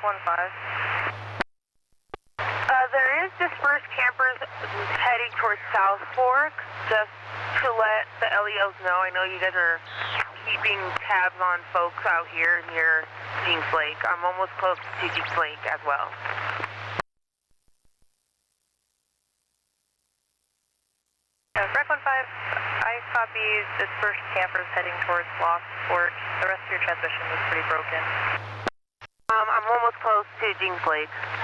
1-5. There is dispersed campers heading towards South Fork, just to let the LEOs know. I know you guys are keeping tabs on folks out here near Jinx Lake. I'm almost close to Jinx Lake as well. Rec 1-5, I copy dispersed campers heading towards Lost Fork. The rest of your transmission was pretty broken. I'm almost close to Jinx Lake.